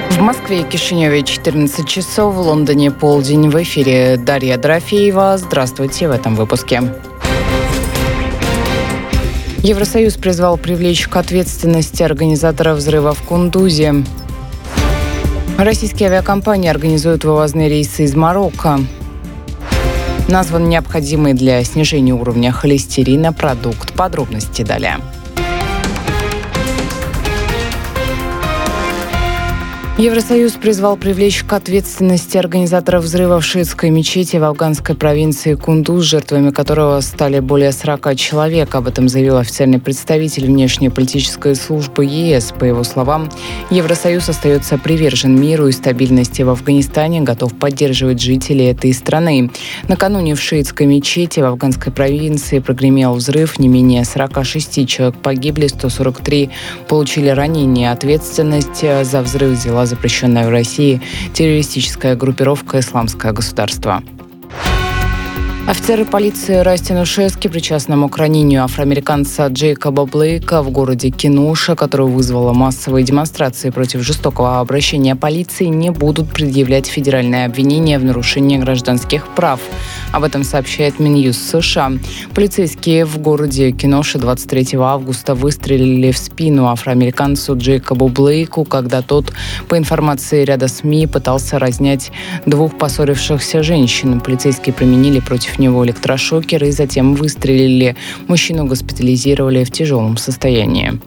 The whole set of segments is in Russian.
В Москве и Кишиневе 14 часов, в Лондоне полдень. В эфире Дарья Дорофеева. Здравствуйте в этом выпуске. Евросоюз призвал привлечь к ответственности организатора взрыва в Кундузе. Российские авиакомпании организуют вывозные рейсы из Марокко. Назван необходимый для снижения уровня холестерина продукт. Подробности далее. Евросоюз призвал привлечь к ответственности организаторов взрыва в шиитской мечети в афганской провинции Кундуз, жертвами которого стали более 40 человек. Об этом заявил официальный представитель внешнеполитической службы ЕС. По его словам, Евросоюз остается привержен миру и стабильности в Афганистане, готов поддерживать жителей этой страны. Накануне в шиитской мечети в афганской провинции прогремел взрыв. Не менее 46 человек погибли, 143 получили ранения. Ответственность за взрыв взяла запрещенная в России террористическая группировка «Исламское государство». Офицеры полиции Растинушески, причастному к ранению афроамериканца Джейкоба Блейка в городе Кинуша, которое вызвало массовые демонстрации против жестокого обращения полиции, не будут предъявлять федеральное обвинение в нарушении гражданских прав. Об этом сообщает Минюст США. Полицейские в городе Кинуша 23 августа выстрелили в спину афроамериканцу Джейкобу Блейку, когда тот, по информации ряда СМИ, пытался разнять двух поссорившихся женщин. Полицейские применили против него электрошокеры и затем выстрелили. Мужчину госпитализировали в тяжелом состоянии.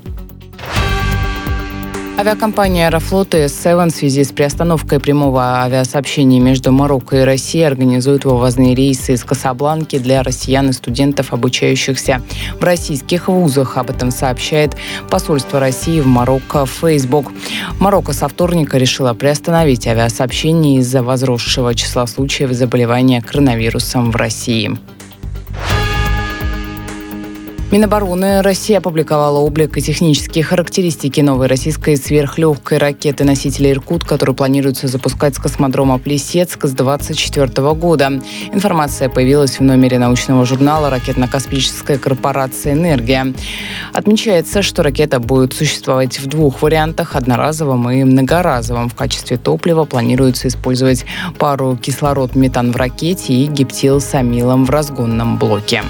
Авиакомпания «Аэрофлот» и S7 в связи с приостановкой прямого авиасообщения между Марокко и Россией организуют вывозные рейсы из Касабланки для россиян и студентов, обучающихся в российских вузах. Об этом сообщает посольство России в Марокко в Facebook. Марокко со вторника решила приостановить авиасообщение из-за возросшего числа случаев заболевания коронавирусом в России. Минобороны России опубликовала облик и технические характеристики новой российской сверхлегкой ракеты-носителя «Иркут», которую планируется запускать с космодрома Плесецк с 2024 года. Информация появилась в номере научного журнала ракетно-космической корпорации «Энергия». Отмечается, что ракета будет существовать в двух вариантах – одноразовом и многоразовом. В качестве топлива планируется использовать пару кислород-метан в ракете и гептил с амилом в разгонном блоке.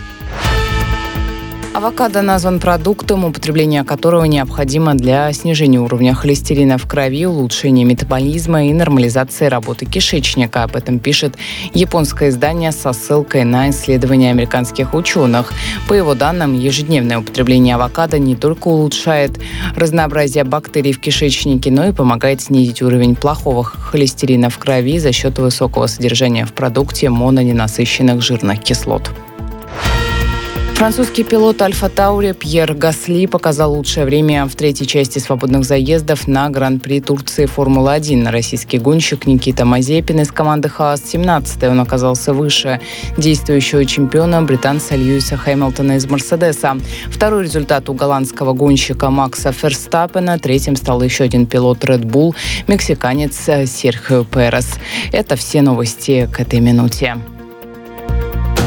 Авокадо назван продуктом, употребление которого необходимо для снижения уровня холестерина в крови, улучшения метаболизма и нормализации работы кишечника. Об этом пишет японское издание со ссылкой на исследования американских ученых. По его данным, ежедневное употребление авокадо не только улучшает разнообразие бактерий в кишечнике, но и помогает снизить уровень плохого холестерина в крови за счет высокого содержания в продукте мононенасыщенных жирных кислот. Французский пилот Альфа Таури Пьер Гасли показал лучшее время в третьей части свободных заездов на Гран-при Турции Формулы-1. Российский гонщик Никита Мазепин из команды Хаас 17-й. Он оказался выше действующего чемпиона британца Льюиса Хэмилтона из Мерседеса. Второй результат у голландского гонщика Макса Ферстаппена. Третьим стал еще один пилот Red Bull, мексиканец Серхио Перес. Это все новости к этой минуте.